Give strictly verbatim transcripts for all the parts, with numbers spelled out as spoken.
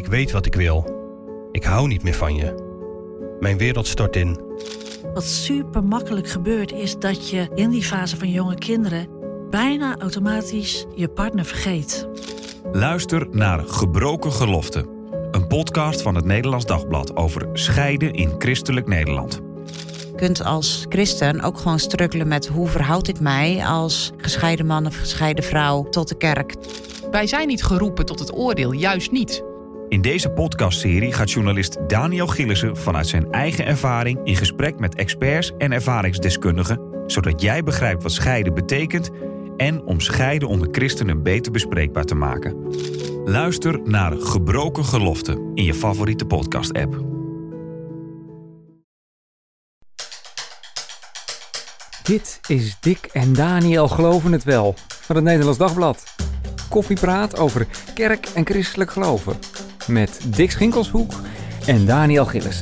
weet wat ik wil. Ik hou niet meer van je. Mijn wereld stort in. Wat super makkelijk gebeurt is dat je in die fase van jonge kinderen bijna automatisch je partner vergeet. Luister naar Gebroken Geloften. Een podcast van het Nederlands Dagblad over scheiden in christelijk Nederland. Je kunt als christen ook gewoon struggelen met hoe verhoud ik mij als gescheiden man of gescheiden vrouw tot de kerk. Wij zijn niet geroepen tot het oordeel, juist niet. In deze podcastserie gaat journalist Daniel Gillissen vanuit zijn eigen ervaring in gesprek met experts en ervaringsdeskundigen, zodat jij begrijpt wat scheiden betekent en om scheiden onder christenen beter bespreekbaar te maken. Luister naar Gebroken Geloften in je favoriete podcast-app. Dit is Dick en Daniel Geloven het Wel van het Nederlands Dagblad. Koffiepraat over kerk en christelijk geloven. Met Dick Schinkelshoek en Daniel Gillissen.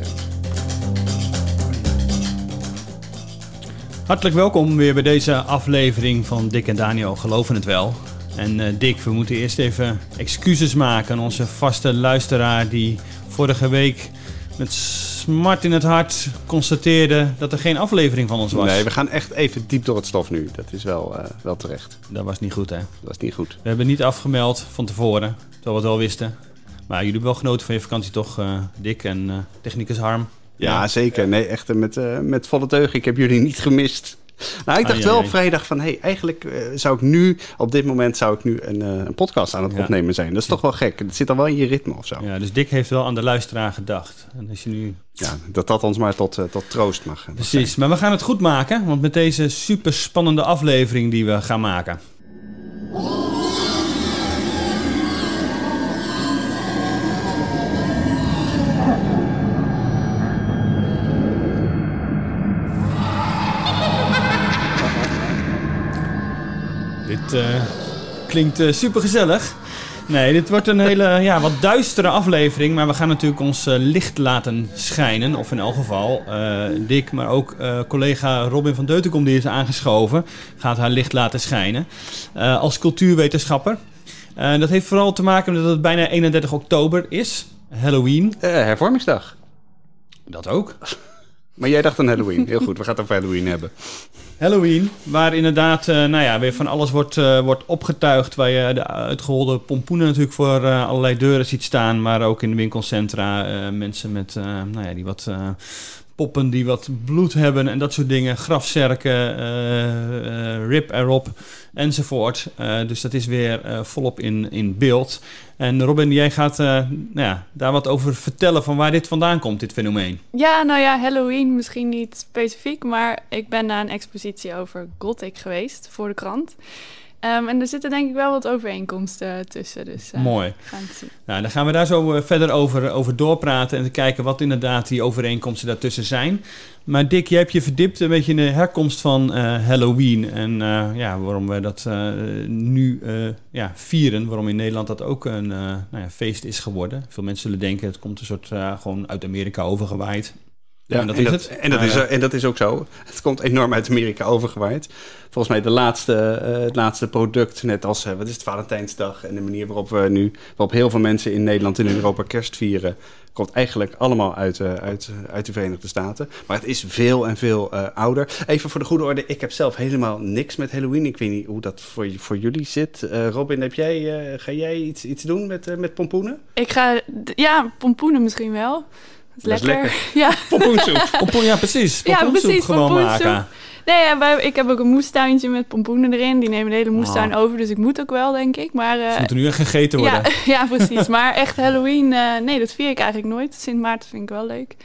Hartelijk welkom weer bij deze aflevering van Dick en Daniel Geloven het Wel. En uh, Dick, we moeten eerst even excuses maken aan onze vaste luisteraar die vorige week met smart in het hart constateerde dat er geen aflevering van ons was. Nee, we gaan echt even diep door het stof nu. Dat is wel, uh, wel terecht. Dat was niet goed, hè? Dat was niet goed. We hebben niet afgemeld van tevoren, terwijl we het wel wisten. Maar jullie hebben wel genoten van je vakantie toch, uh, Dick en uh, technicus Harm? Ja, ja, zeker. Nee, echt met, uh, met volle teugen. Ik heb jullie niet gemist. Nou, ik dacht ah, ja, wel ja. op vrijdag van, hey, eigenlijk uh, zou ik nu, op dit moment zou ik nu een, uh, een podcast aan het ja. opnemen zijn. Dat is toch wel gek. Het zit dan wel in je ritme of zo. Ja, dus Dick heeft wel aan de luisteraar gedacht. En als je nu... Ja, dat dat ons maar tot, uh, tot troost mag. Precies, zijn. Maar we gaan het goed maken, want met deze super spannende aflevering die we gaan maken. Dit uh, klinkt uh, super gezellig. Nee, dit wordt een hele ja, wat duistere aflevering. Maar we gaan natuurlijk ons uh, licht laten schijnen. Of in elk geval uh, Dick, maar ook uh, collega Robin van Deutenkom, die is aangeschoven, gaat haar licht laten schijnen. Uh, als cultuurwetenschapper. Uh, dat heeft vooral te maken met dat het bijna eenendertig oktober is. Halloween. Uh, hervormingsdag. Dat ook. Maar jij dacht aan Halloween. Heel goed, we gaan het over Halloween hebben. Halloween, waar inderdaad uh, nou ja, weer van alles wordt, uh, wordt opgetuigd. Waar je de uitgeholde pompoenen natuurlijk voor uh, allerlei deuren ziet staan. Maar ook in de winkelcentra uh, mensen met, uh, nou ja, die wat uh, poppen die wat bloed hebben en dat soort dingen. Grafzerken, uh, uh, rip erop enzovoort. Uh, dus dat is weer uh, volop in, in beeld. En Robin, jij gaat uh, nou ja, daar wat over vertellen van waar dit vandaan komt, dit fenomeen. Ja, nou ja, Halloween misschien niet specifiek, maar ik ben naar een expositie over Gothic geweest voor de krant. Um, en er zitten denk ik wel wat overeenkomsten tussen. Dus, uh, mooi. Gaan we zien. Nou, dan gaan we daar zo uh, verder over, over doorpraten en te kijken wat inderdaad die overeenkomsten daartussen zijn. Maar Dick, jij hebt je verdiept een beetje in de herkomst van uh, Halloween. En uh, ja, waarom we dat uh, nu uh, ja, vieren. Waarom in Nederland dat ook een uh, nou ja, feest is geworden. Veel mensen zullen denken, het komt een soort uh, gewoon uit Amerika overgewaaid. Ja, en dat, en, is, dat, het. En, dat uh, is, en dat is ook zo. Het komt enorm uit Amerika overgewaaid. Volgens mij de laatste, uh, het laatste product, net als uh, wat is het, Valentijnsdag en de manier waarop we nu, waarop heel veel mensen in Nederland en in Europa kerst vieren, komt eigenlijk allemaal uit, uh, uit, uit de Verenigde Staten. Maar het is veel en veel uh, ouder. Even voor de goede orde, ik heb zelf helemaal niks met Halloween. Ik weet niet hoe dat voor, voor jullie zit. Uh, Robin, heb jij, uh, ga jij iets, iets doen met, uh, met pompoenen? Ik ga, ja, pompoenen misschien wel. Dat is dat lekker. Is lekker. Ja. Pompoensoep. Pompoen, ja, precies. Pompoensoep ja, precies, gewoon pompoensoep. maken. Nee, ja, wij, ik heb ook een moestuintje met pompoenen erin. Die nemen de hele moestuin oh. over, dus ik moet ook wel, denk ik. Maar, uh, Ze moeten nu echt gegeten worden. Ja, ja precies. Maar echt Halloween, uh, nee, dat vier ik eigenlijk nooit. Sint Maarten vind ik wel leuk.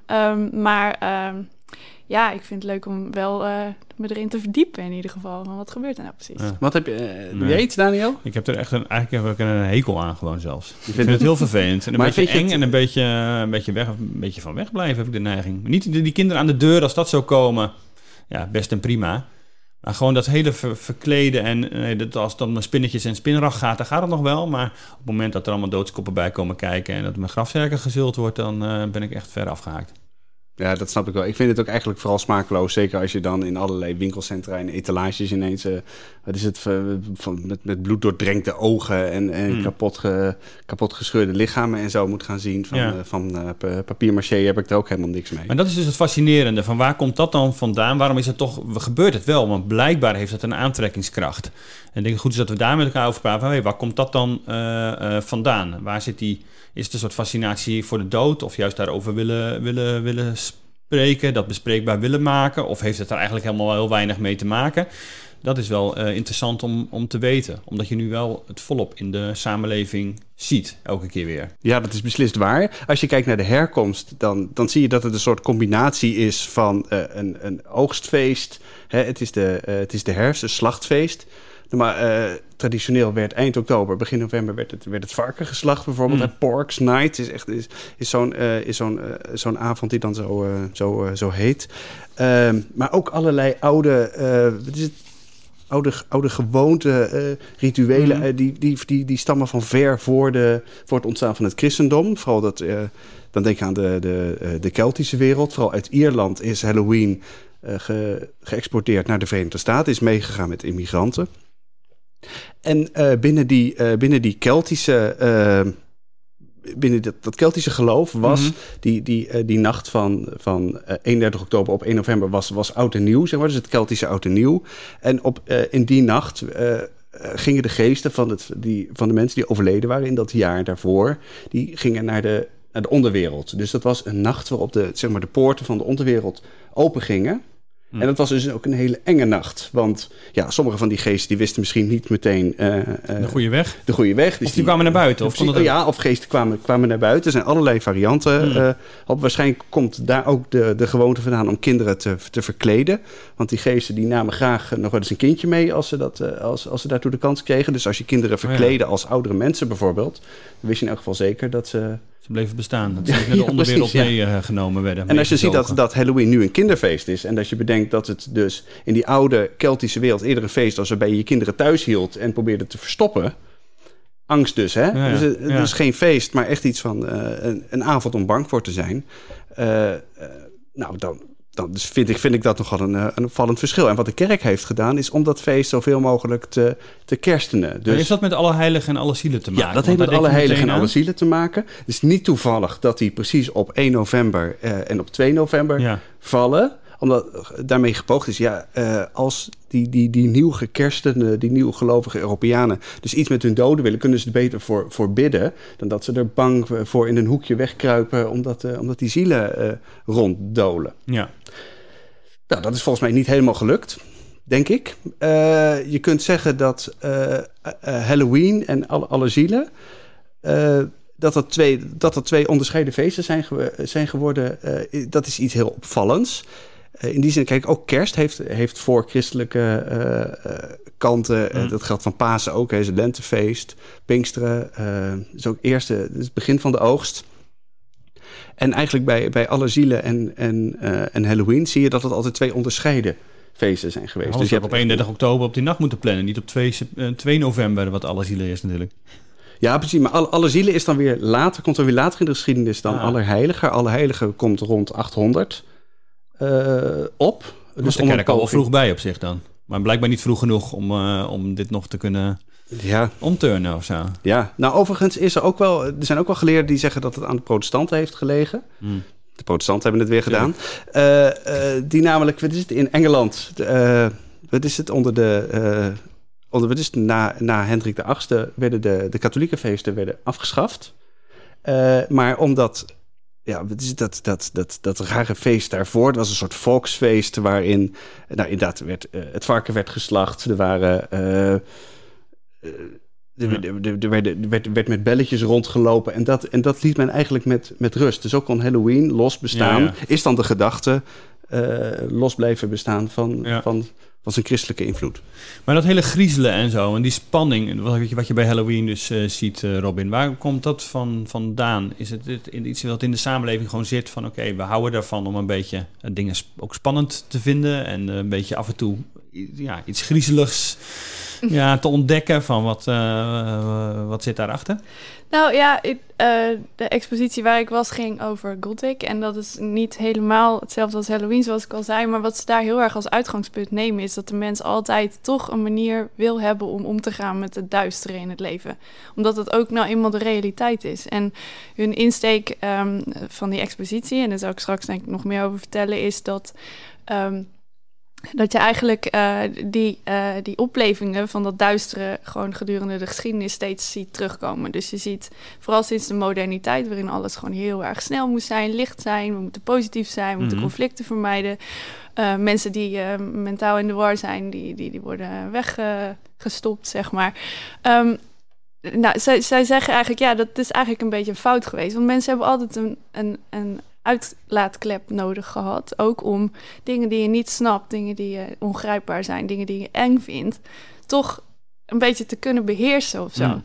Um, maar um, ja, ik vind het leuk om wel uh, me erin te verdiepen in ieder geval. Maar wat gebeurt er nou precies? Ja. Wat heb je, uh, doe jij iets, Daniel? Ik heb er echt een, eigenlijk heb ik een hekel aan gewoon zelfs. Ik vind het heel vervelend. En een beetje eng het... en een beetje, een, beetje weg, een beetje van wegblijven heb ik de neiging. Niet die, die kinderen aan de deur, als dat zou komen, ja, best en prima. Maar gewoon dat hele ver, verkleden en nee, dat als het om spinnetjes en spinrag gaat, dan gaat het nog wel. Maar op het moment dat er allemaal doodskoppen bij komen kijken en dat mijn grafzerken gezult wordt, dan uh, ben ik echt ver afgehaakt. Ja, dat snap ik wel. Ik vind het ook eigenlijk vooral smakeloos. Zeker als je dan in allerlei winkelcentra en etalages ineens... Uh, wat is het? Uh, van, met, met bloed doordrenkte ogen en, en hmm. kapot, ge, kapot gescheurde lichamen en zo moet gaan zien. Van, ja. uh, van uh, papier-maché heb ik er ook helemaal niks mee. Maar dat is dus het fascinerende. Van waar komt dat dan vandaan? Waarom is het toch... Gebeurt het wel? Want blijkbaar heeft het een aantrekkingskracht. En ik denk goed is dat we daar met elkaar over praten. Van, hey, waar komt dat dan uh, uh, vandaan? Waar zit die... Is het een soort fascinatie voor de dood? Of juist daarover willen, willen, willen spreken, dat bespreekbaar willen maken? Of heeft het er eigenlijk helemaal heel weinig mee te maken? Dat is wel uh, interessant om, om te weten. Omdat je nu wel het volop in de samenleving ziet, elke keer weer. Ja, dat is beslist waar. Als je kijkt naar de herkomst, dan, dan zie je dat het een soort combinatie is van uh, een, een oogstfeest. Hè, het, is de, uh, het is de herfst, een slachtfeest. Maar uh, traditioneel werd eind oktober, begin november werd het, werd het varken geslacht bijvoorbeeld. Mm. Pork's Night is echt is, is zo'n, uh, is zo'n, uh, zo'n avond die dan zo, uh, zo, uh, zo heet. Uh, maar ook allerlei oude, uh, wat is het? Oude, oude gewoonten, uh, rituelen, mm. uh, die, die, die, die stammen van ver voor, de, voor het ontstaan van het christendom. Vooral dat, uh, dan denk ik aan de, de, uh, de Keltische wereld. Vooral uit Ierland is Halloween uh, ge, geëxporteerd naar de Verenigde Staten, is meegegaan met immigranten. En uh, binnen, die, uh, binnen die Keltische, uh, binnen dat, dat Keltische geloof was mm-hmm. die, die, uh, die nacht van, van uh, eenendertig oktober op één november was, was oud en nieuw, zeg maar. Dus het Keltische oud en nieuw. En op, uh, in die nacht uh, gingen de geesten van, het, die, van de mensen die overleden waren in dat jaar daarvoor, die gingen naar de, naar de onderwereld. Dus dat was een nacht waarop de, zeg maar, de poorten van de onderwereld open gingen. En dat was dus ook een hele enge nacht. Want ja, sommige van die geesten die wisten misschien niet meteen... Uh, uh, de goede weg? De goede weg. Dus of die, die kwamen naar buiten? Of of, ja, of geesten kwamen, kwamen naar buiten. Er zijn allerlei varianten hmm. uh, op. Waarschijnlijk komt daar ook de, de gewoonte vandaan om kinderen te, te verkleden. Want die geesten die namen graag nog wel eens een kindje mee als ze, dat, uh, als, als ze daartoe de kans kregen. Dus als je kinderen verkleden oh ja. als oudere mensen bijvoorbeeld... dan wist je in elk geval zeker dat ze... Ze bleven bestaan. Dat ze ja, naar de onderwereld ja, meegenomen werden. En als je ziet dat, dat Halloween nu een kinderfeest is... en dat je bedenkt dat het dus in die oude Keltische wereld... eerder een feest was waarbij je je kinderen thuis hield... en probeerde te verstoppen. Angst dus, hè? Ja, ja. Dus het ja. is geen feest, maar echt iets van uh, een, een avond om bang voor te zijn. Uh, uh, nou, dan... Dan dus vind, ik, vind ik dat nogal een, een opvallend verschil. En wat de kerk heeft gedaan, is om dat feest zoveel mogelijk te, te kerstenen. Dus, heeft dat met alle heiligen en alle zielen te maken? Ja, dat heeft met alle heiligen en alle zielen te maken. Het is niet toevallig dat die precies op één november uh, en op twee november ja. vallen. Omdat daarmee gepoogd is, ja, uh, als die, die, die nieuw gekerstende, die nieuw gelovige Europeanen dus iets met hun doden willen, kunnen ze er beter voor, voor bidden dan dat ze er bang voor in een hoekje wegkruipen omdat, uh, omdat die zielen uh, ronddolen. Ja. Nou, dat is volgens mij niet helemaal gelukt, denk ik. Uh, je kunt zeggen dat uh, uh, Halloween en alle, alle zielen... Uh, Dat dat, twee, dat dat twee onderscheiden feesten zijn, ge, zijn geworden, uh, dat is iets heel opvallends. Uh, in die zin, kijk, ook kerst heeft, heeft voor christelijke uh, uh, kanten. Uh, mm. Dat geldt van Pasen ook, hè, is een lentefeest. Pinksteren, uh, is ook eerste, het begin van de oogst. En eigenlijk bij, bij alle zielen en, en, uh, en Halloween zie je dat het altijd twee onderscheiden feesten zijn geweest. Dus je hebt op eenendertig oktober op die nacht moeten plannen, niet op twee november, wat alle zielen is natuurlijk. Ja, precies. Maar alle, alle zielen is dan weer later, komt dan weer later in de geschiedenis dan ah. Allerheiligen. Allerheiligen komt rond achthonderd uh, op. Dus was de kerk al wel vroeg bij op zich dan. Maar blijkbaar niet vroeg genoeg om, uh, om dit nog te kunnen ja. omturnen of zo. Ja, nou overigens is er ook wel, er zijn ook wel geleerden die zeggen dat het aan de protestanten heeft gelegen. Hmm. De protestanten hebben het weer gedaan. Uh, uh, die namelijk, wat is het, in Engeland, uh, wat is het, onder de... Uh, Onder, dus na, na Hendrik de achtste werden de, de katholieke feesten werden afgeschaft. Uh, maar omdat, ja, wat is het, dat, dat, dat, dat rare feest daarvoor, dat was een soort volksfeest waarin, nou inderdaad, werd, uh, het varken werd geslacht. Er waren, uh, uh, er, er, er, werd, er werd, werd met belletjes rondgelopen en dat, en dat liet men eigenlijk met, met rust. Dus ook kon Halloween los bestaan. Ja, ja. Is dan de gedachte uh, los blijven bestaan van... Ja. van van zijn christelijke invloed. Maar dat hele griezelen en zo, en die spanning, wat je, wat je bij Halloween dus uh, ziet, uh, Robin, waar komt dat van, vandaan? Is het, het iets wat in de samenleving gewoon zit van, oké, okay, we houden ervan om een beetje uh, dingen sp- ook spannend te vinden en uh, een beetje af en toe ja, iets griezeligs ja, te ontdekken van wat, uh, wat zit daarachter? Nou ja, ik, uh, de expositie waar ik was ging over Gothic. En dat is niet helemaal hetzelfde als Halloween, zoals ik al zei. Maar wat ze daar heel erg als uitgangspunt nemen, is dat de mens altijd toch een manier wil hebben om om te gaan met het duistere in het leven. Omdat het ook nou eenmaal de realiteit is. En hun insteek um, van die expositie, en daar zal ik straks denk ik nog meer over vertellen, is dat... Um, Dat je eigenlijk uh, die, uh, die oplevingen van dat duistere gewoon gedurende de geschiedenis steeds ziet terugkomen. Dus je ziet, vooral sinds de moderniteit, waarin alles gewoon heel erg snel moet zijn, licht zijn, we moeten positief zijn, we moeten mm-hmm. conflicten vermijden. Uh, mensen die uh, mentaal in de war zijn, die, die, die worden weggestopt, uh, zeg maar. Um, nou, zij, zij zeggen eigenlijk, ja, dat is eigenlijk een beetje een fout geweest. Want mensen hebben altijd een... een, een uitlaatklep nodig gehad. Ook om dingen die je niet snapt, dingen die je ongrijpbaar zijn, dingen die je eng vindt, toch een beetje te kunnen beheersen of zo. Mm.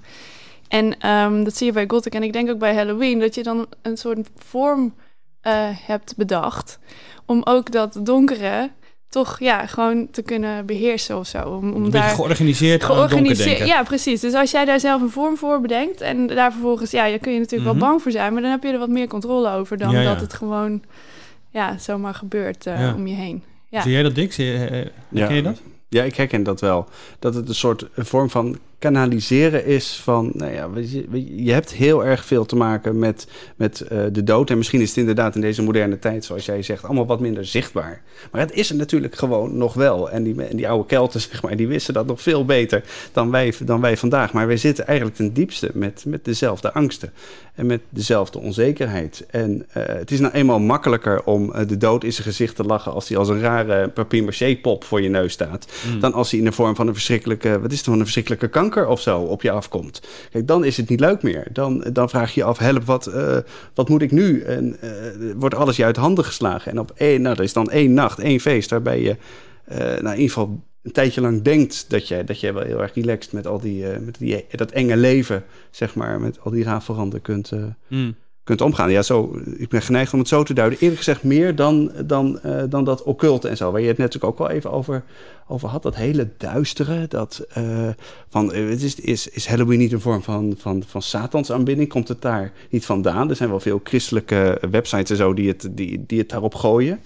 En um, dat zie je bij Gothic en ik denk ook bij Halloween, dat je dan een soort vorm uh, hebt bedacht om ook dat donkere toch ja, gewoon te kunnen beheersen of zo. Om, om een daar beetje georganiseerd aan het donker denken. Ja, precies. Dus als jij daar zelf een vorm voor bedenkt en daar vervolgens, ja, je kun je natuurlijk mm-hmm. wel bang voor zijn, maar dan heb je er wat meer controle over dan ja, ja. dat het gewoon ja, zomaar gebeurt uh, ja. om je heen. Ja. Zie jij dat, Dick? Zie je, uh, ja. Ken je dat? Ja, ik herken dat wel. Dat het een soort een vorm van kanaliseren is van... Nou ja, je, je hebt heel erg veel te maken met, met uh, de dood. En misschien is het inderdaad in deze moderne tijd, zoals jij zegt, allemaal wat minder zichtbaar. Maar het is er natuurlijk gewoon nog wel. En die, en die oude Kelten, zeg maar, die wisten dat nog veel beter dan wij, dan wij vandaag. Maar wij zitten eigenlijk ten diepste met, met dezelfde angsten. En met dezelfde onzekerheid. En uh, het is nou eenmaal makkelijker om uh, de dood in zijn gezicht te lachen als hij als een rare papier-maché pop voor je neus staat. Mm. Dan als hij in de vorm van een verschrikkelijke, wat is het, van een verschrikkelijke kanker of zo op je afkomt. Kijk, dan is het niet leuk meer. Dan, dan vraag je je af, help, wat, uh, wat moet ik nu? En uh, wordt alles je uit handen geslagen. En op één, nou, er is dan één nacht, één feest, waarbij je uh, nou, in ieder geval een tijdje lang denkt dat je, dat je wel heel erg relaxed met al die, uh, met die, dat enge leven, zeg maar, met al die rafelranden kunt, uh, mm. kunt omgaan. Ja, zo, ik ben geneigd om het zo te duiden. Eerlijk gezegd meer dan, dan, uh, dan dat occulte en zo, waar je het net ook wel even over, over had. Dat hele duistere, dat uh, van, uh, is, is, is Halloween niet een vorm van, van, van satansaanbidding? Komt het daar niet vandaan? Er zijn wel veel christelijke websites en zo die het, die, die het daarop gooien.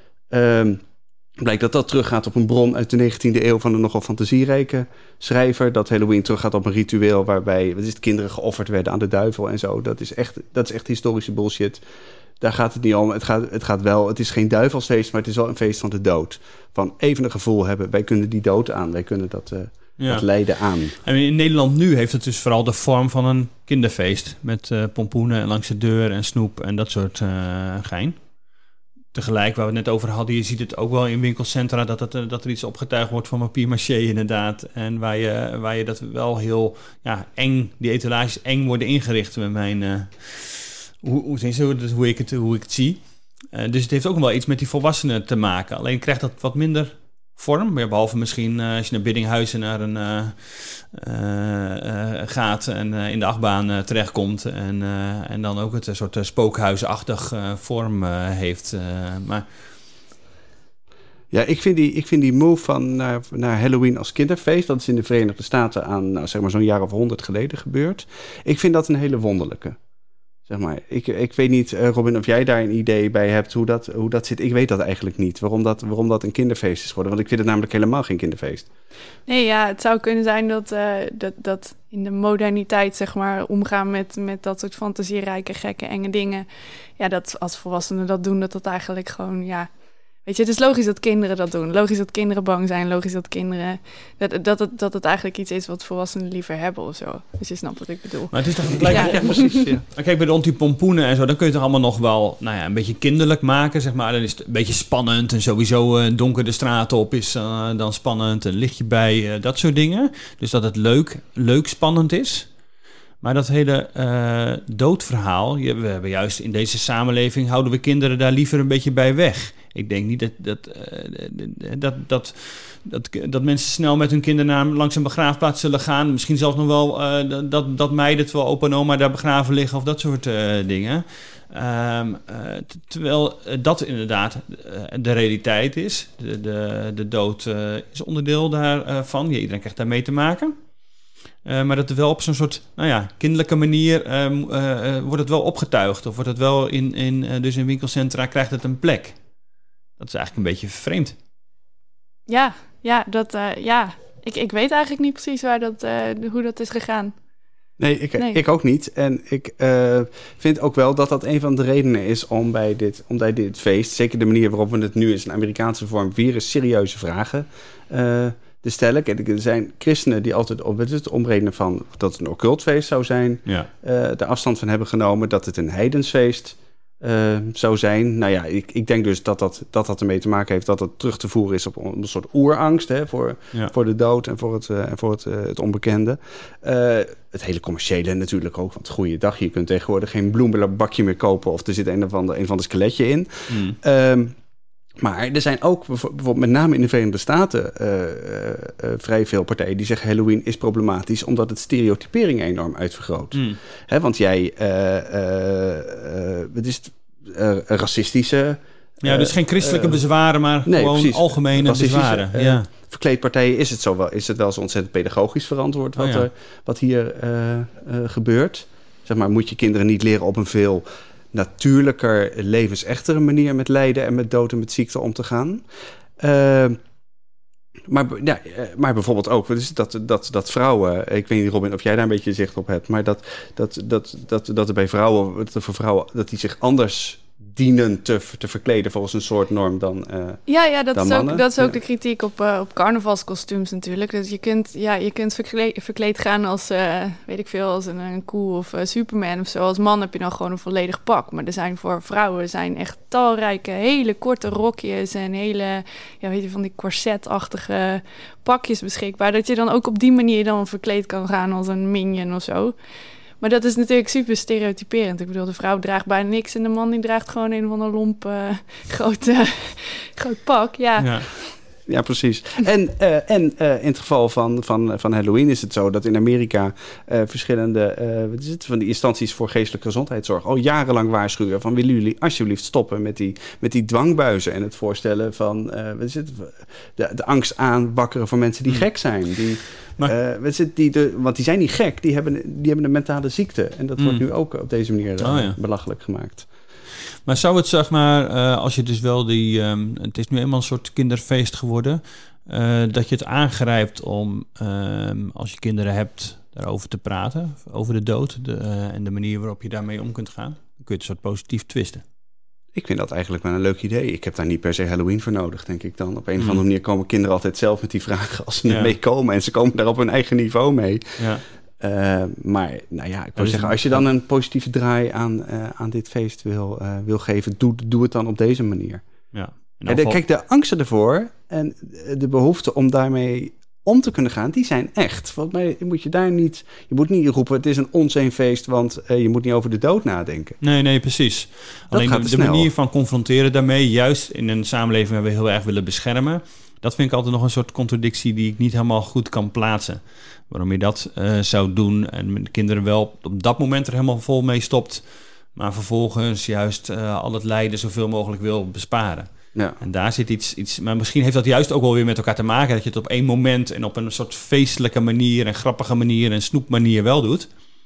Um, Blijkt dat dat teruggaat op een bron uit de negentiende eeuw van een nogal fantasierijke schrijver. Dat Halloween teruggaat op een ritueel waarbij wat is het, kinderen geofferd werden aan de duivel en zo. Dat is echt, dat is echt historische bullshit. Daar gaat het niet om. Het gaat, het gaat wel, het is geen duivelsfeest, maar het is wel een feest van de dood. Van even een gevoel hebben, wij kunnen die dood aan. Wij kunnen dat, uh, ja. dat lijden aan. En in Nederland nu heeft het dus vooral de vorm van een kinderfeest. Met uh, pompoenen langs de deur en snoep en dat soort uh, gein. Tegelijk, waar we het net over hadden, je ziet het ook wel in winkelcentra dat, het, dat er iets opgetuigd wordt van papier-maché inderdaad. En waar je, waar je dat wel heel ja, eng, die etalages eng worden ingericht met mijn, uh, hoe, hoe, hoe, ik het, hoe ik het zie. Uh, dus het heeft ook wel iets met die volwassenen te maken. Alleen krijgt dat wat minder vorm. Behalve misschien uh, als je naar Biddinghuizen naar een uh, uh, uh, gaat en uh, in de achtbaan uh, terechtkomt. En, uh, en dan ook het een soort uh, spookhuizenachtig uh, vorm uh, heeft. Uh, maar... Ja, ik vind die, ik vind die move van naar, naar Halloween als kinderfeest, dat is in de Verenigde Staten aan nou, zeg maar zo'n jaar of honderd geleden gebeurd. Ik vind dat een hele wonderlijke. Zeg maar, ik, ik weet niet, Robin, of jij daar een idee bij hebt hoe dat, hoe dat zit. Ik weet dat eigenlijk niet, waarom dat, waarom dat een kinderfeest is geworden. Want ik vind het namelijk helemaal geen kinderfeest. Nee, ja, het zou kunnen zijn dat, uh, dat, dat in de moderniteit, zeg maar, omgaan met, met dat soort fantasierijke, gekke, enge dingen. Ja, dat als volwassenen dat doen, dat dat eigenlijk gewoon, ja... Weet je, het is logisch dat kinderen dat doen. Logisch dat kinderen bang zijn. Logisch dat kinderen... Dat, dat, het, dat het eigenlijk iets is wat volwassenen liever hebben of zo. Dus je snapt wat ik bedoel. Maar het is toch gelijk... Ja, ja, precies. Ja. Maar kijk, bij de anti-pompoenen en zo... dan kun je het allemaal nog wel nou ja, een beetje kinderlijk maken, zeg maar. Dan is het een beetje spannend. En sowieso uh, donker de straat op is uh, dan spannend. Een lichtje bij, uh, dat soort dingen. Dus dat het leuk, leuk spannend is. Maar dat hele uh, doodverhaal... Je, we hebben juist in deze samenleving... houden we kinderen daar liever een beetje bij weg... Ik denk niet dat, dat, uh, dat, dat, dat, dat mensen snel met hun kinderen langs een begraafplaats zullen gaan. Misschien zelfs nog wel uh, dat, dat meiden, terwijl opa en oma daar begraven liggen of dat soort uh, dingen. Um, uh, t- terwijl uh, dat inderdaad uh, de realiteit is. De, de, de dood uh, is onderdeel daarvan. Ja, iedereen krijgt daar mee te maken. Uh, maar dat er wel op zo'n soort, nou ja, kinderlijke manier uh, uh, uh, wordt het wel opgetuigd. Of wordt het wel in, in, uh, dus in winkelcentra krijgt het een plek. Dat is eigenlijk een beetje vreemd. Ja, ja, dat, uh, ja. Ik, ik weet eigenlijk niet precies waar dat, uh, hoe dat is gegaan. Nee, ik, nee. ik ook niet. En ik uh, vind ook wel dat dat een van de redenen is om bij dit, om bij dit feest, zeker de manier waarop we het nu in zijn Amerikaanse vorm vieren, serieuze vragen uh, te stellen. Kijk, er zijn christenen die altijd op het omredenen van dat het een occultfeest zou zijn, ja. uh, de afstand van hebben genomen, dat het een heidensfeest uh, zou zijn. Nou ja, ik, ik denk dus dat dat, dat dat ermee te maken heeft dat het terug te voeren is op een soort oerangst, hè, voor, ja. voor de dood en voor het, uh, en voor het, uh, het onbekende. Uh, het hele commerciële natuurlijk ook, want goeiedag, je kunt tegenwoordig geen bloemenbakje meer kopen of er zit een of ander, een van de skeletje in. Mm. Um, maar er zijn ook bijvoorbeeld met name in de Verenigde Staten uh, uh, uh, vrij veel partijen die zeggen Halloween is problematisch omdat het stereotypering enorm uitvergroot. Mm. Hè, want jij, uh, uh, uh, het is uh, racistische... Ja, dus geen christelijke uh, bezwaren, maar nee, gewoon precies. algemene bezwaren. Uh, ja. Verkleedpartijen is het, zo wel, is het wel zo ontzettend pedagogisch verantwoord wat, oh, ja. er, wat hier uh, uh, gebeurt. Zeg maar, moet je kinderen niet leren op een veel natuurlijker, levensechtere manier met lijden en met dood en met ziekte om te gaan. Uh, maar, ja, maar bijvoorbeeld ook dus dat, dat, dat vrouwen, ik weet niet Robin of jij daar een beetje zicht op hebt, maar dat, dat, dat, dat, dat er bij vrouwen, dat er voor vrouwen, dat die zich anders dienen te, te verkleden volgens een soort norm dan uh, Ja, ja, dat dan is ook, mannen. dat is ook ja. de kritiek op, uh, op carnavalskostuums natuurlijk. Dus je kunt, ja, je kunt verkleed, verkleed gaan als, uh, weet ik veel, als een, een koe of uh, Superman of zo. Als man heb je dan gewoon een volledig pak. Maar er zijn voor vrouwen zijn echt talrijke, hele korte rokjes en hele, ja, weet je, van die corsetachtige pakjes beschikbaar. Dat je dan ook op die manier dan verkleed kan gaan als een minion of zo. Maar dat is natuurlijk super stereotyperend. Ik bedoel, de vrouw draagt bijna niks en de man die draagt gewoon een van een lomp uh, groot, uh, groot pak. Ja. Ja. Ja, precies. En, uh, en uh, in het geval van, van, van Halloween is het zo dat in Amerika uh, verschillende uh, wat is het, van die instanties voor geestelijke gezondheidszorg al jarenlang waarschuwen van willen jullie alsjeblieft stoppen met die, met die dwangbuizen en het voorstellen van uh, wat is het, de, de angst aanwakkeren voor mensen die hmm. gek zijn. Die, maar, uh, wat is het, die de, want die zijn niet gek, die hebben, die hebben een mentale ziekte. En dat hmm. wordt nu ook op deze manier uh, oh, ja. belachelijk gemaakt. Maar zou het, zeg maar, uh, als je dus wel die... Um, het is nu eenmaal een soort kinderfeest geworden... Uh, dat je het aangrijpt om, um, als je kinderen hebt, daarover te praten. Over de dood de, uh, en de manier waarop je daarmee om kunt gaan. Dan kun je het een soort positief twisten. Ik vind dat eigenlijk wel een leuk idee. Ik heb daar niet per se Halloween voor nodig, denk ik dan. Op een of andere manier komen kinderen altijd zelf met die vragen als ze ja. ermee komen. En ze komen daar op hun eigen niveau mee. Ja. Uh, maar nou ja, ik wil zeggen, als je dan een positieve draai aan, uh, aan dit feest wil, uh, wil geven, doe, doe het dan op deze manier. Ja. En de, kijk, de angsten ervoor en de behoefte om daarmee om te kunnen gaan, die zijn echt. Volgens mij moet je daar niet, je moet niet roepen, het is een onzeenfeest, want uh, je moet niet over de dood nadenken. Nee, nee, precies. Dat Alleen gaat de, te de snel. manier van confronteren daarmee, juist in een samenleving waar we heel erg willen beschermen, dat vind ik altijd nog een soort contradictie die ik niet helemaal goed kan plaatsen. Waarom je dat uh, zou doen en met de kinderen wel op dat moment er helemaal vol mee stopt, maar vervolgens juist uh, al het lijden zoveel mogelijk wil besparen. Ja. En daar zit iets, iets... Maar misschien heeft dat juist ook wel weer met elkaar te maken, dat je het op één moment en op een soort feestelijke manier en grappige manier en snoepmanier wel doet.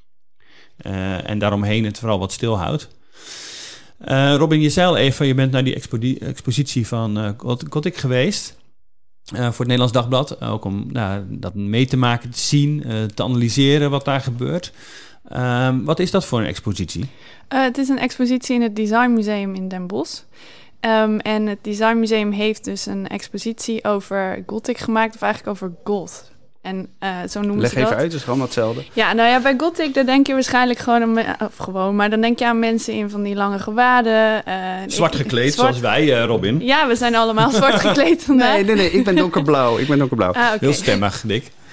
Uh, en daaromheen het vooral wat stilhoudt. Uh, Robin, je zei al even, je bent naar die expo- expositie van uh, Gothic geweest. Uh, voor het Nederlands Dagblad. Uh, ook om nou, dat mee te maken, te zien, uh, te analyseren wat daar gebeurt. Uh, wat is dat voor een expositie? Uh, het is een expositie in het Design Museum in Den Bosch. Um, en het Design Museum heeft dus een expositie over Gothic gemaakt, of eigenlijk over goth. En uh, zo noemen Leg ze dat. even uit, het is gewoon hetzelfde. Ja, nou ja, bij Gothic, daar denk je waarschijnlijk gewoon aan, me- of gewoon, maar dan denk je aan mensen in van die lange gewaden. Uh, Zwart gekleed, zwart... zoals wij, uh, Robin. Ja, we zijn allemaal zwart gekleed vandaag. Nee, nee, nee, ik ben donkerblauw. Ik ben donkerblauw. Ah, okay. Heel stemmig, Dick.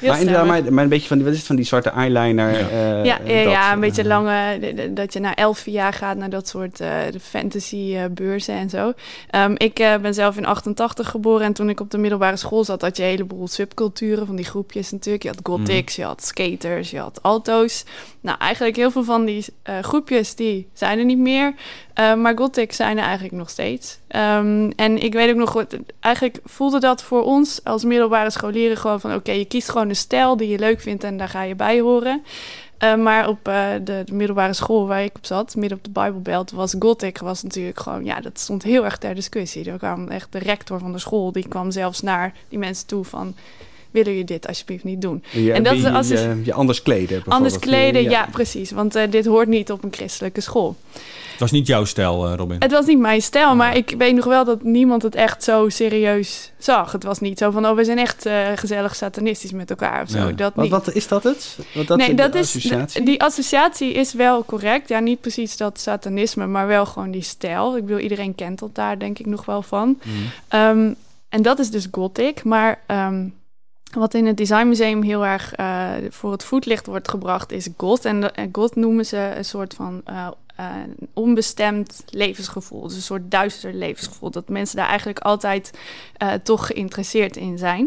maar inderdaad, maar, maar een beetje van die, wat is het, van die zwarte eyeliner? Ja, uh, ja, ja, dat, ja, een beetje uh, lange, de, de, dat je na elf jaar gaat naar dat soort uh, fantasy uh, beurzen en zo. Um, ik uh, ben zelf in achtentachtig geboren en toen ik op de middelbare school zat, had je een heleboel subculturen van die groepjes natuurlijk. Je had gothics, mm. je had skaters, je had alto's. Nou, eigenlijk heel veel van die uh, groepjes, die zijn er niet meer. Uh, maar gothics zijn er eigenlijk nog steeds. Um, en ik weet ook nog goed, eigenlijk voelde dat voor ons als middelbare scholieren gewoon van, oké, okay, je kiest gewoon een stijl die je leuk vindt en daar ga je bij horen. Uh, maar op uh, de, de middelbare school waar ik op zat, midden op de Bijbelbelt, was gothic was natuurlijk gewoon, ja, dat stond heel erg ter discussie. Er kwam echt de rector van de school, die kwam zelfs naar die mensen toe van, willen jullie dit alsjeblieft niet doen? Ja, en dat je, als je, je anders kleden. Anders kleden, ja, ja precies. Want uh, dit hoort niet op een christelijke school. Het was niet jouw stijl, uh, Robin? Het was niet mijn stijl, oh. maar ik weet nog wel dat niemand het echt zo serieus zag. Het was niet zo van, oh, we zijn echt uh, gezellig satanistisch met elkaar of zo. Ja. Dat wat, niet. wat is dat het? Wat dat nee, dat associatie? is, die associatie is wel correct. Ja, niet precies dat satanisme, maar wel gewoon die stijl. Ik bedoel, iedereen kent dat daar denk ik nog wel van. Mm. Um, en dat is dus gothic, maar... Um, wat in het Designmuseum heel erg uh, voor het voetlicht wordt gebracht is goth. En, de, en goth noemen ze een soort van uh, uh, onbestemd levensgevoel. Dus een soort duister levensgevoel. Dat mensen daar eigenlijk altijd uh, toch geïnteresseerd in zijn.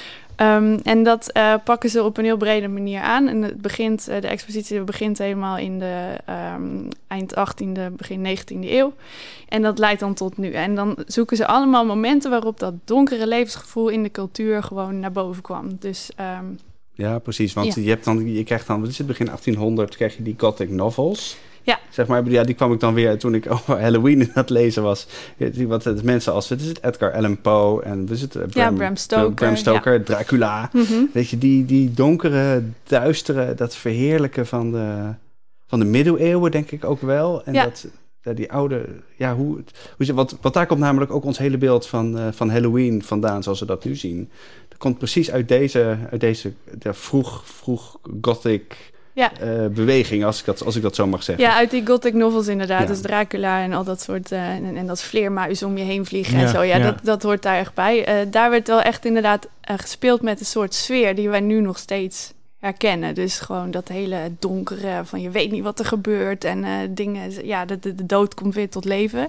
Um, en dat uh, pakken ze op een heel brede manier aan. En het begint, uh, de expositie begint helemaal in de um, eind achttiende, begin negentiende eeuw. En dat leidt dan tot nu. En dan zoeken ze allemaal momenten waarop dat donkere levensgevoel in de cultuur gewoon naar boven kwam. Dus... Um, ja, precies. Want ja. je, hebt dan, je krijgt dan, wat is het, begin achttienhonderd krijg je die gothic novels. Ja. Zeg maar, ja, die kwam ik dan weer toen ik over Halloween aan het lezen was. Die, wat het, mensen als, wat is het, Edgar Allan Poe en wat is het, Bram, ja, Bram Stoker, Bram Stoker ja. Dracula. Mm-hmm. Weet je, die, die donkere, duistere, dat verheerlijken van de, van de middeleeuwen, denk ik ook wel. En ja. dat, dat die oude, ja, hoe, hoe wat, wat daar komt namelijk ook ons hele beeld van, uh, van Halloween vandaan, zoals we dat nu zien. Dat komt precies uit deze, uit deze de vroeg, vroeg gothic. Ja. Uh, beweging, als ik, dat, als ik dat zo mag zeggen. Ja, uit die gothic novels inderdaad. Ja. Dus Dracula en al dat soort... Uh, en, en dat vleermuis om je heen vliegen ja, en zo. Ja, ja. Dat, dat hoort daar echt bij. Uh, daar werd wel echt inderdaad uh, gespeeld met een soort sfeer... die wij nu nog steeds herkennen. Dus gewoon dat hele donkere van je weet niet wat er gebeurt... en uh, dingen... Ja, de, de, de dood komt weer tot leven.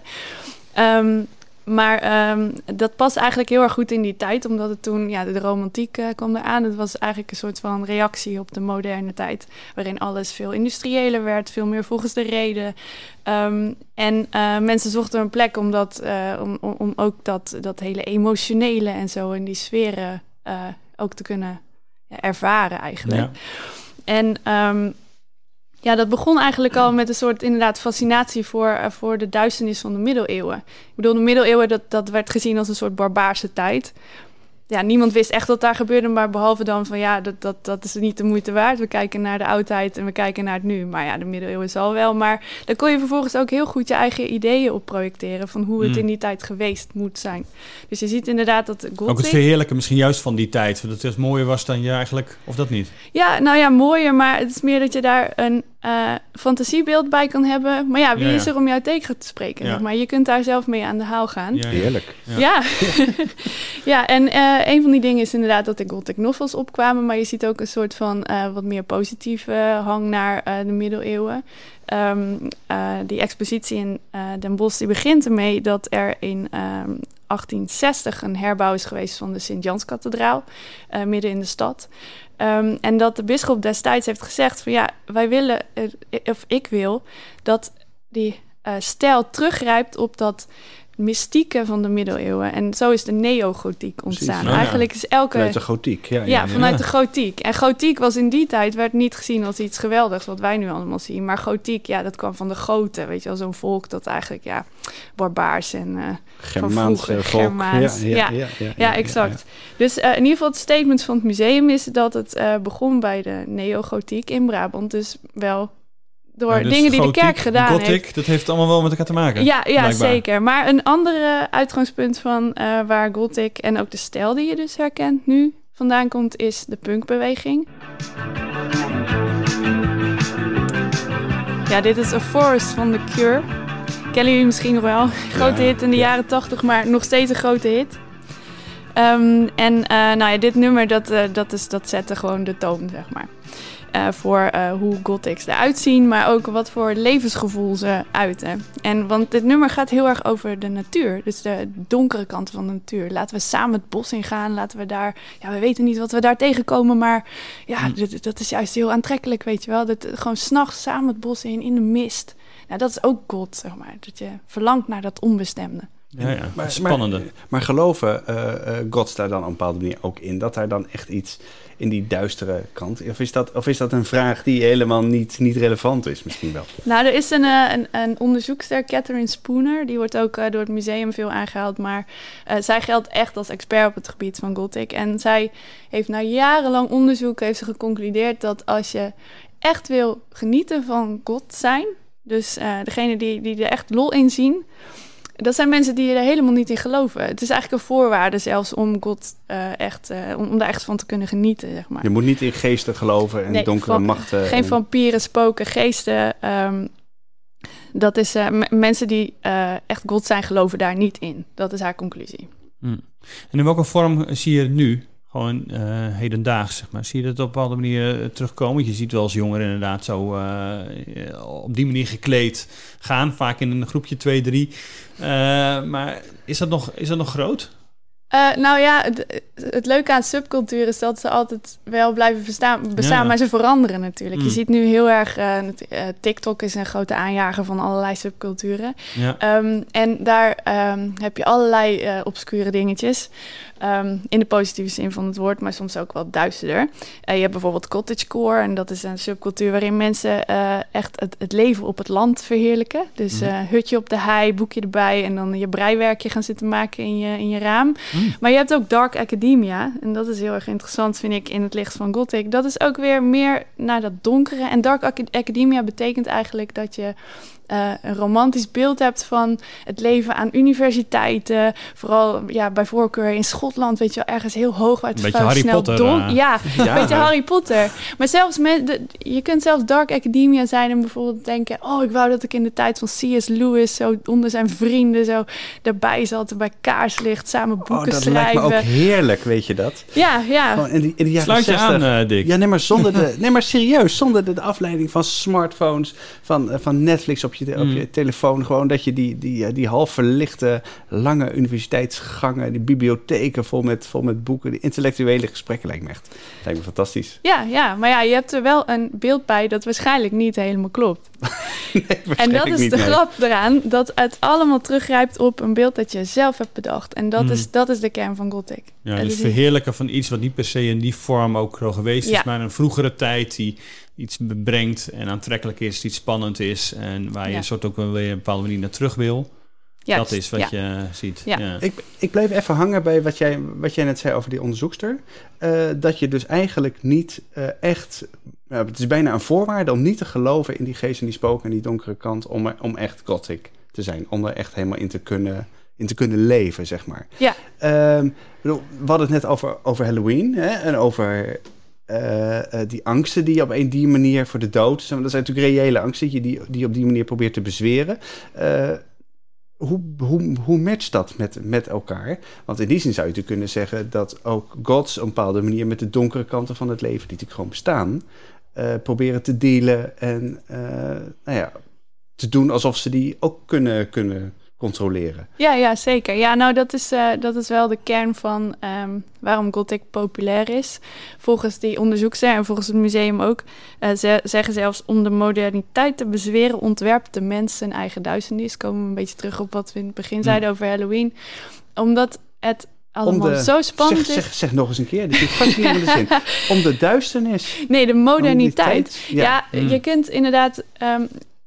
Um, Maar um, dat past eigenlijk heel erg goed in die tijd, omdat het toen, ja, de romantiek uh, kwam eraan. Het was eigenlijk een soort van reactie op de moderne tijd, waarin alles veel industriëler werd, veel meer volgens de reden. Um, en uh, mensen zochten een plek om, dat, uh, om, om, om ook dat, dat hele emotionele en zo in die sferen uh, ook te kunnen ja, ervaren eigenlijk. Ja. En... Um, Ja, dat begon eigenlijk al met een soort inderdaad fascinatie voor, uh, voor de duisternis van de middeleeuwen. Ik bedoel, de middeleeuwen, dat, dat werd gezien als een soort barbaarse tijd. Ja, niemand wist echt wat daar gebeurde, maar behalve dan van ja, dat, dat, dat is niet de moeite waard. We kijken naar de oudheid en we kijken naar het nu. Maar ja, de middeleeuwen zal wel. Maar dan kon je vervolgens ook heel goed je eigen ideeën op projecteren van hoe het mm. in die tijd geweest moet zijn. Dus je ziet inderdaad dat gothic... Ook het verheerlijken misschien juist van die tijd. Dat het mooier was dan je eigenlijk, of dat niet? Ja, nou ja, mooier, maar het is meer dat je daar een uh, fantasiebeeld bij kan hebben. Maar ja, wie ja, ja. is er om jou tegen te spreken? Ja. Zeg maar je kunt daar zelf mee aan de haal gaan. Ja, heerlijk. Ja, ja. ja en uh, een van die dingen is inderdaad dat de gothic novels opkwamen, maar je ziet ook een soort van uh, wat meer positieve hang naar uh, de middeleeuwen. Um, uh, die expositie in uh, Den Bosch die begint ermee dat er in um, achttien zestig een herbouw is geweest van de Sint-Janskathedraal, uh, midden in de stad. Um, en dat de bisschop destijds heeft gezegd van ja, wij willen, uh, of ik wil, dat die uh, stijl teruggrijpt op dat mystieke van de middeleeuwen. En zo is de neogotiek ontstaan. Oh, ja. Eigenlijk is elke... Vanuit de gotiek. Ja, ja, ja vanuit ja. de gotiek. En gotiek was in die tijd, werd niet gezien als iets geweldigs, wat wij nu allemaal zien. Maar gotiek, ja, dat kwam van de Goten. Weet je wel, zo'n volk dat eigenlijk, ja, barbaars en... Uh, Germaans volk. Germaans. Ja, ja, ja, ja, ja, ja, ja exact. Ja, ja. Dus uh, in ieder geval het statement van het museum is dat het uh, begon bij de neogotiek in Brabant. Dus wel... door ja, dus dingen die gotiek, de kerk gedaan gothic, heeft. Dat heeft allemaal wel met elkaar te maken. Ja, ja zeker. Maar een ander uitgangspunt van uh, waar gothic en ook de stijl die je dus herkent nu vandaan komt, is de punkbeweging. Ja, dit is A Forest van The Cure. Kennen jullie misschien nog wel. Grote ja, hit in de ja. jaren tachtig, maar nog steeds een grote hit. Um, en uh, nou ja, dit nummer, dat, uh, dat, is, dat zette gewoon de toon, zeg maar. Uh, voor uh, hoe gothics eruit zien, maar ook wat voor levensgevoel ze uiten. En want dit nummer gaat heel erg over de natuur. Dus de donkere kant van de natuur. Laten we samen het bos ingaan. Laten we daar... Ja, we weten niet wat we daar tegenkomen, maar ja, dat, dat is juist heel aantrekkelijk, weet je wel. Dat, gewoon 's nachts samen het bos in, in de mist. Nou, dat is ook God, zeg maar. Dat je verlangt naar dat onbestemde. Ja, ja. Maar, Spannende. Maar, maar geloven uh, uh, God daar dan op een bepaalde manier ook in? Dat daar dan echt iets in die duistere kant... Of is dat, of is dat een vraag die helemaal niet, niet relevant is misschien wel? Nou, er is een, uh, een, een onderzoekster, Catherine Spooner. Die wordt ook uh, door het museum veel aangehaald. Maar uh, zij geldt echt als expert op het gebied van Gothic. En zij heeft na jarenlang onderzoek heeft ze geconcludeerd dat als je echt wil genieten van God zijn... Dus uh, degene die, die er echt lol in zien... Dat zijn mensen die er helemaal niet in geloven. Het is eigenlijk een voorwaarde zelfs om God uh, echt, uh, om, om daar echt van te kunnen genieten, zeg maar. Je moet niet in geesten geloven en nee, donkere van, machten. Geen en... vampieren, spoken, geesten. Um, dat is uh, m- mensen die uh, echt God zijn, geloven daar niet in. Dat is haar conclusie. Hmm. En in welke vorm zie je het nu? Gewoon uh, hedendaags, zeg maar. Zie je dat op een bepaalde manier uh, terugkomen? Want je ziet wel als jongeren inderdaad zo uh, op die manier gekleed gaan. Vaak in een groepje twee, drie. Uh, maar is dat nog, is dat nog groot? Uh, nou ja, het, het leuke aan subcultuur is dat ze altijd wel blijven bestaan, bestaan ja. maar ze veranderen natuurlijk. Mm. Je ziet nu heel erg, uh, uh, TikTok is een grote aanjager van allerlei subculturen. Ja. Um, en daar um, heb je allerlei uh, obscure dingetjes. Um, in de positieve zin van het woord, maar soms ook wel duisterder. Uh, je hebt bijvoorbeeld cottagecore en dat is een subcultuur waarin mensen uh, echt het, het leven op het land verheerlijken. Dus uh, hutje op de hei, boekje erbij en dan je breiwerkje gaan zitten maken in je, in je raam. Mm. Maar je hebt ook dark academia en dat is heel erg interessant, vind ik, in het licht van Gothic. Dat is ook weer meer naar dat donkere. En dark academia betekent eigenlijk dat je Uh, een romantisch beeld hebt van het leven aan universiteiten. Vooral ja, bij voorkeur in Schotland, weet je wel, ergens heel hoog uit het vuil, snel Potter, don- uh, ja, ja, een beetje Harry Potter. Maar zelfs met de, je kunt zelfs dark academia zijn en bijvoorbeeld denken, oh, ik wou dat ik in de tijd van C S Lewis zo onder zijn vrienden zo daarbij zat, bij kaarslicht, samen boeken oh, dat schrijven. Dat lijkt me ook heerlijk, weet je dat? Ja, ja. Gewoon in die, in die jaren Sluit je zestig. aan, uh, Dick. Ja, nee, maar zonder de, nee, maar serieus, zonder de, de afleiding van smartphones, van, uh, van Netflix op je op je telefoon, gewoon dat je die, die, die half verlichte lange universiteitsgangen, die bibliotheken vol met, vol met boeken, die intellectuele gesprekken, lijkt me echt lijkt me fantastisch. Ja, ja, maar ja, je hebt er wel een beeld bij dat waarschijnlijk niet helemaal klopt. Nee, en dat is niet, de nee. grap eraan, dat het allemaal teruggrijpt op een beeld dat je zelf hebt bedacht. En dat, mm. is, dat is de kern van Gothic. Ja, dus het verheerlijken van iets wat niet per se in die vorm ook al geweest is, ja. maar een vroegere tijd die iets brengt en aantrekkelijk is, iets spannend is en waar je ja. een soort ook weer op een bepaalde manier naar terug wil. Juist, dat is wat ja. je ziet. Ja. Ja. Ik, ik bleef even hangen bij wat jij, wat jij net zei over die onderzoekster. Uh, dat je dus eigenlijk niet uh, echt... Uh, het is bijna een voorwaarde om niet te geloven in die geest en die spoken en die donkere kant, om, om echt Gothic te zijn. Om er echt helemaal in te kunnen, in te kunnen leven, zeg maar. Ja. Um, we hadden het net over, over Halloween, hè, en over... Uh, uh, die angsten die je op een die manier voor de dood... Dat zijn natuurlijk reële angsten die, die je op die manier probeert te bezweren. Uh, hoe, hoe, hoe matcht dat met, met elkaar? Want in die zin zou je natuurlijk kunnen zeggen dat ook gods op een bepaalde manier met de donkere kanten van het leven, die natuurlijk gewoon bestaan, uh, proberen te dealen en uh, nou ja, te doen alsof ze die ook kunnen, kunnen controleren. Ja, ja, zeker. Ja, nou, dat is, uh, dat is wel de kern van um, waarom Gothic populair is. Volgens die onderzoekster en volgens het museum ook, uh, ze zeggen zelfs om de moderniteit te bezweren ontwerpt de mens zijn eigen duisternis. Komen we een beetje terug op wat we in het begin zeiden mm. over Halloween. Omdat het allemaal de, zo spannend zeg, is. Zeg, zeg nog eens een keer, dit is fascinerende zin. Om de duisternis. Nee, de moderniteit. Ja, ja mm. je kunt inderdaad... Um,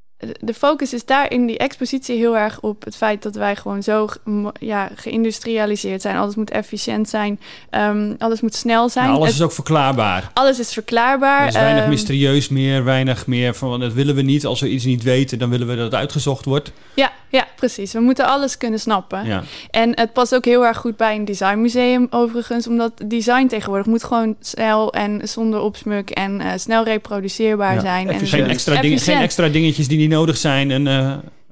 de focus is daar in die expositie heel erg op het feit dat wij gewoon zo ja, geïndustrialiseerd zijn. Alles moet efficiënt zijn. Um, alles moet snel zijn. Nou, alles het, is ook verklaarbaar. Alles is verklaarbaar. Er is weinig um, mysterieus meer, weinig meer van dat willen we niet. Als we iets niet weten, dan willen we dat het uitgezocht wordt. Ja, ja, precies. We moeten alles kunnen snappen. Ja. En het past ook heel erg goed bij een designmuseum overigens, omdat design tegenwoordig moet gewoon snel en zonder opsmuk en uh, snel reproduceerbaar ja. zijn. En en geen, extra ding, geen extra dingetjes die niet nodig zijn. En, uh,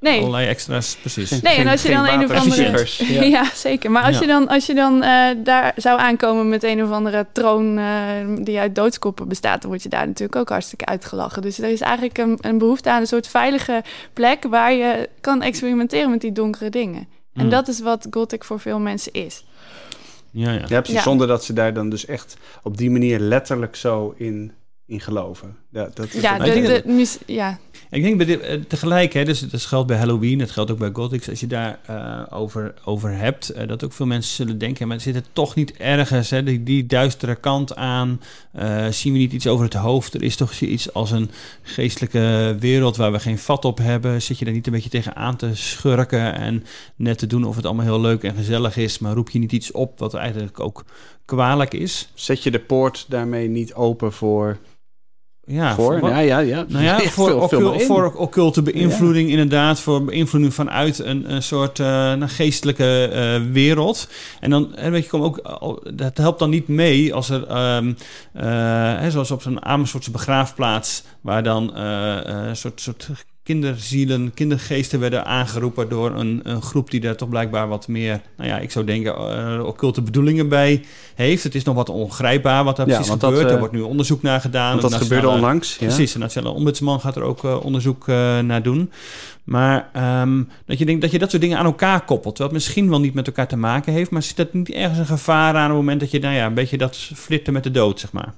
Nee. Allerlei extra's, precies. Nee, en als je dan een of andere... Ja. ja, zeker. Maar als ja. je dan, als je dan uh, daar zou aankomen met een of andere troon uh, die uit doodskoppen bestaat, dan word je daar natuurlijk ook hartstikke uitgelachen. Dus er is eigenlijk een, een behoefte aan een soort veilige plek waar je kan experimenteren met die donkere dingen. En mm. dat is wat gothic voor veel mensen is. Ja, ja. ja precies. Ja. Zonder dat ze daar dan dus echt op die manier letterlijk zo in, in geloven. Ja, dat is ja, de, de, de, ja. Ik denk bij dit, uh, tegelijk, hè, dus dat geldt bij Halloween, dat geldt ook bij Gothic. Als je daar uh, over, over hebt, uh, dat ook veel mensen zullen denken, maar er zit er toch niet ergens, hè, die, die duistere kant aan. Uh, zien we niet iets over het hoofd? Er is toch iets als een geestelijke wereld waar we geen vat op hebben. Zit je daar niet een beetje tegenaan te schurken en net te doen of het allemaal heel leuk en gezellig is, maar roep je niet iets op wat eigenlijk ook kwalijk is? Zet je de poort daarmee niet open voor... Ja, voor, voor ja, ja, ja. Nou ja, voor, veel, veel voor occulte beïnvloeding ja. inderdaad, voor beïnvloeding vanuit een, een soort uh, een geestelijke uh, wereld. En dan, weet je, kom ook, dat helpt dan niet mee als er, um, uh, hè, zoals op zo'n Amersfoortse begraafplaats, waar dan uh, een soort, soort kinderzielen, kindergeesten werden aangeroepen door een, een groep die daar toch blijkbaar wat meer, nou ja, ik zou denken, uh, occulte bedoelingen bij heeft. Het is nog wat ongrijpbaar wat daar ja, precies gebeurt. Dat, uh, er wordt nu onderzoek naar gedaan. Want dat nationale, gebeurde onlangs. Ja. Precies, de Nationale Ombudsman gaat er ook uh, onderzoek uh, naar doen. Maar um, dat je denkt dat je dat soort dingen aan elkaar koppelt, terwijl het misschien wel niet met elkaar te maken heeft, maar zit dat niet ergens een gevaar aan op het moment dat je, nou ja, een beetje dat flirten met de dood, zeg maar?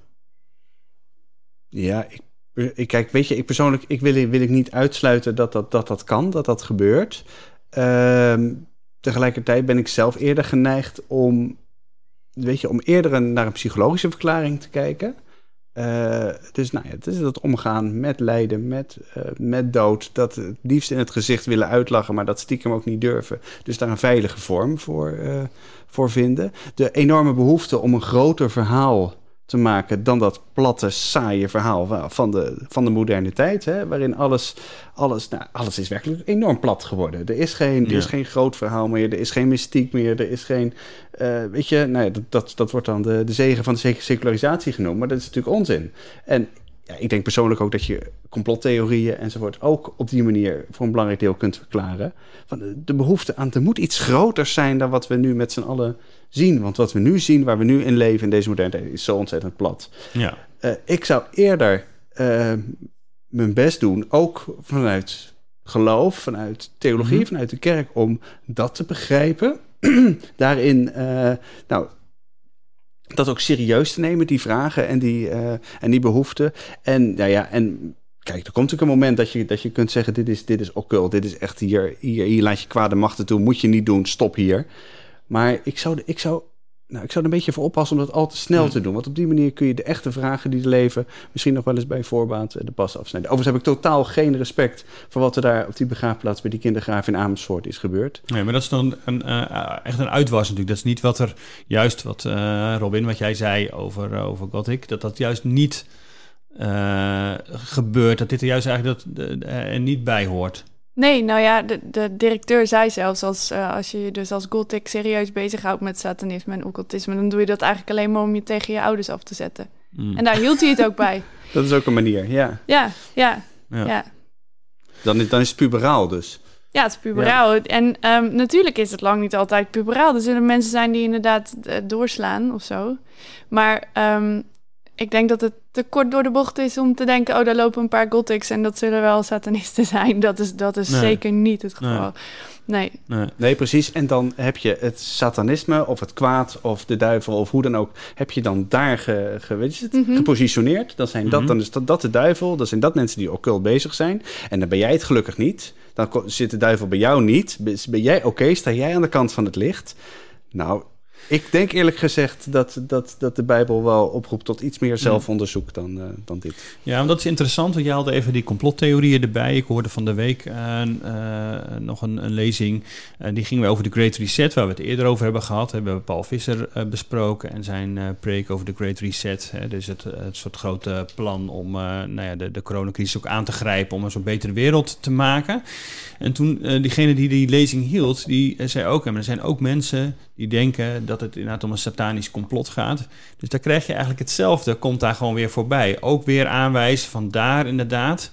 Ja, ik Ik, kijk, weet je, ik persoonlijk ik wil, wil ik niet uitsluiten dat dat, dat, dat kan, dat dat gebeurt. Uh, tegelijkertijd ben ik zelf eerder geneigd om, weet je, om eerder een, naar een psychologische verklaring te kijken. Uh, dus nou ja, het is dat omgaan met lijden, met, uh, met dood. Dat het liefst in het gezicht willen uitlachen, maar dat stiekem ook niet durven. Dus daar een veilige vorm voor, uh, voor vinden. De enorme behoefte om een groter verhaal te maken dan dat platte, saaie verhaal van de, van de moderne tijd, hè, waarin alles, alles, nou, alles is werkelijk enorm plat geworden. Er is geen, ja. er is geen groot verhaal meer, er is geen mystiek meer, er is geen, uh, weet je, nou ja, dat, dat, dat wordt dan de, de zegen van de secularisatie genoemd, maar dat is natuurlijk onzin. En ja, ik denk persoonlijk ook dat je complottheorieën enzovoort ook op die manier voor een belangrijk deel kunt verklaren. Van de, de behoefte aan, er moet iets groters zijn dan wat we nu met z'n allen zien. Want wat we nu zien, waar we nu in leven in deze moderne tijd, is zo ontzettend plat. Ja. Uh, ik zou eerder uh, mijn best doen, ook vanuit geloof, vanuit theologie, mm-hmm. vanuit de kerk, om dat te begrijpen. Daarin, uh, nou... dat ook serieus te nemen, die vragen en die, uh, en die behoeften. En, nou ja, en kijk, er komt natuurlijk een moment dat je, dat je kunt zeggen, dit is, dit is occult, dit is echt hier, hier, hier laat je kwade machten toe, moet je niet doen, stop hier. Maar ik zou, ik zou, nou, ik zou er een beetje voor oppassen om dat al te snel te doen. Want op die manier kun je de echte vragen die er leven misschien nog wel eens bij voorbaat de pas afsnijden. Overigens heb ik totaal geen respect voor wat er daar op die begraafplaats bij die kindergraaf in Amersfoort is gebeurd. Nee, maar dat is dan een, uh, echt een uitwas natuurlijk. Dat is niet wat er juist, wat uh, Robin, wat jij zei over, uh, over Gothic, dat dat juist niet uh, gebeurt. Dat dit er juist eigenlijk dat, uh, er niet bij hoort. Nee, nou ja, de, de directeur zei zelfs, als, uh, als je je dus als Gothic serieus bezighoudt met satanisme en occultisme, dan doe je dat eigenlijk alleen maar om je tegen je ouders af te zetten. Mm. En daar hield hij het ook bij. Dat is ook een manier, ja. Ja, ja, ja. ja. Dan, is, dan is het puberaal dus. Ja, het is puberaal. Ja. En um, natuurlijk is het lang niet altijd puberaal. Er zullen mensen zijn die inderdaad uh, doorslaan of zo. Maar um, ik denk dat het te kort door de bocht is om te denken, oh, daar lopen een paar gothics en dat zullen wel satanisten zijn. Dat is, dat is nee. zeker niet het geval. Nee. Nee. Nee. nee, precies. En dan heb je het satanisme of het kwaad of de duivel of hoe dan ook, heb je dan daar ge, ge, weet je het, mm-hmm. gepositioneerd. Dan, zijn dat, mm-hmm. dan is dat, dat de duivel, dan zijn dat mensen die occult bezig zijn. En dan ben jij het gelukkig niet. Dan zit de duivel bij jou niet. Ben jij oké? Okay? Sta jij aan de kant van het licht? Nou, ik denk eerlijk gezegd dat, dat, dat de Bijbel wel oproept tot iets meer zelfonderzoek dan, uh, dan dit. Ja, maar dat is interessant, want je haalde even die complottheorieën erbij. Ik hoorde van de week uh, uh, nog een, een lezing. Uh, die ging weer over de Great Reset, waar we het eerder over hebben gehad. We hebben Paul Visser uh, besproken en zijn uh, preek over de Great Reset. Hè, dus het, het soort grote plan om uh, nou ja, de, de coronacrisis ook aan te grijpen om een soort betere wereld te maken. En toen, uh, diegene die die lezing hield, die uh, zei ook, en er zijn ook mensen die denken dat het inderdaad om een satanisch complot gaat. Dus daar krijg je eigenlijk hetzelfde, komt daar gewoon weer voorbij. Ook weer aanwijzen van daar inderdaad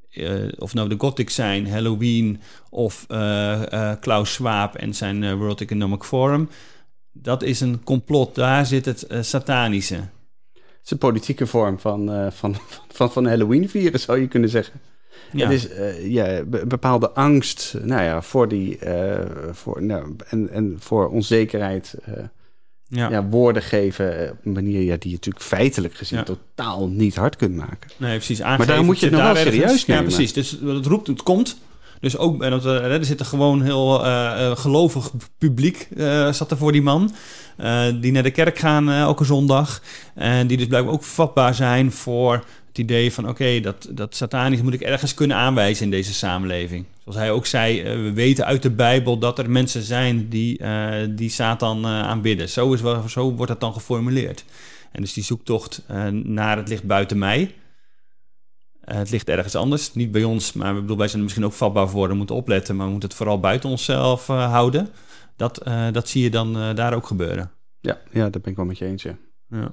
uh, of nou de Gothic zijn, Halloween of uh, uh, Klaus Schwab en zijn uh, World Economic Forum. Dat is een complot. Daar zit het uh, satanische. Het is een politieke vorm van, uh, van, van, van Halloween vieren, zou je kunnen zeggen. Ja. Het is uh, ja, een bepaalde angst nou ja, voor die, uh, voor, nou, en, en voor onzekerheid. Uh, ja. Ja, woorden geven op een manier ja, die je natuurlijk feitelijk gezien ja. totaal niet hard kunt maken. Nee, precies. Aangeven, maar daar moet je het nog wel serieus ergens, nemen. Ja, precies. Dus het roept, het komt. Dus ook, en dat, er zit er gewoon heel uh, gelovig publiek uh, zat er voor die man. Uh, die naar de kerk gaan uh, elke zondag. En die dus blijkbaar ook vatbaar zijn voor het idee van... oké, okay, dat, dat satanisch moet ik ergens kunnen aanwijzen in deze samenleving. Zoals hij ook zei, uh, we weten uit de Bijbel dat er mensen zijn die, uh, die Satan uh, aanbidden. Zo, is wel, zo wordt dat dan geformuleerd. En dus die zoektocht uh, naar het ligt buiten mij... Uh, het ligt ergens anders, niet bij ons, maar we bedoel, wij zijn er misschien ook vatbaar voor, we moeten opletten, maar we moeten het vooral buiten onszelf uh, houden. Dat, uh, dat zie je dan uh, daar ook gebeuren. Ja, ja, dat ben ik wel met je eens, ja. ja.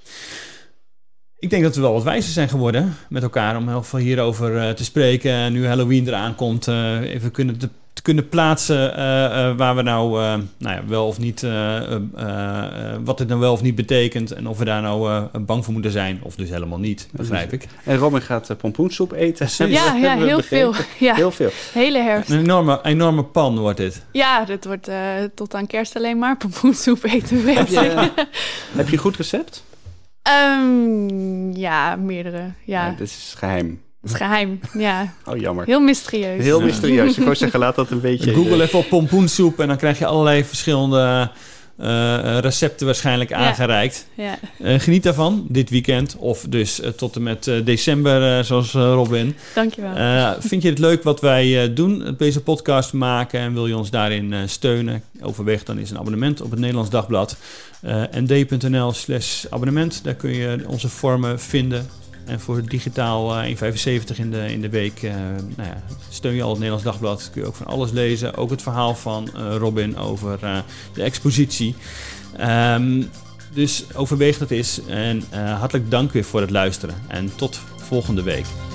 Ik denk dat we wel wat wijzer zijn geworden met elkaar om heel veel hierover uh, te spreken. En nu Halloween eraan komt, uh, even kunnen te, te kunnen plaatsen uh, uh, waar we nou, uh, nou ja, wel of niet, uh, uh, uh, wat het nou wel of niet betekent en of we daar nou uh, bang voor moeten zijn, of dus helemaal niet, begrijp ik. En Robin gaat uh, pompoensoep eten. Ja, ja, heel veel. Ja. Heel veel. Hele herfst. Een enorme, enorme pan wordt dit. Ja, dit wordt uh, tot aan kerst alleen maar pompoensoep eten. Heb je, uh, heb je een goed recept? Um, ja, meerdere. Ja. Nee, dit is geheim. Het is geheim, ja. Oh, jammer. Heel mysterieus. Heel mysterieus. Ik wou zeggen, laat dat een beetje... Google even op pompoensoep en dan krijg je allerlei verschillende uh, recepten waarschijnlijk aangereikt. Ja. Uh, geniet daarvan, dit weekend. Of dus uh, tot en met uh, december, uh, zoals uh, Robin. Dankjewel. Uh, vind je het leuk wat wij uh, doen, deze podcast maken, en wil je ons daarin uh, steunen? Overweeg dan eens een abonnement op het Nederlands Dagblad. Uh, nd.nl slash abonnement. Daar kun je onze vormen vinden. En voor digitaal uh, één euro vijfenzeventig in de, in de week uh, nou ja, steun je al het Nederlands Dagblad. Kun je ook van alles lezen. Ook het verhaal van uh, Robin over uh, de expositie. Um, dus overweeg dat eens. En uh, hartelijk dank weer voor het luisteren. En tot volgende week.